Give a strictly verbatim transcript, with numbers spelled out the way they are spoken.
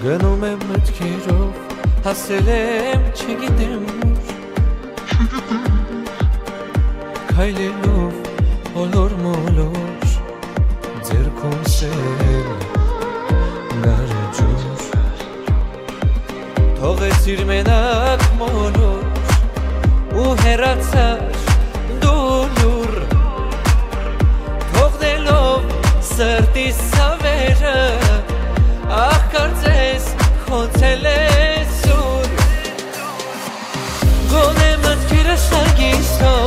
Գնում եմ մտքերով, հասել եմ չգիտեմ ուր Քայլելով բոլոր մոլոր ձեռքում սել գարեջուր Թողեցիր մենակ մոլոր ու հեռացար դու լուր Թողնելով սրտիս սավերը Ախ կարծես խոցել ես ուր Գոնե մտքերս արգիսով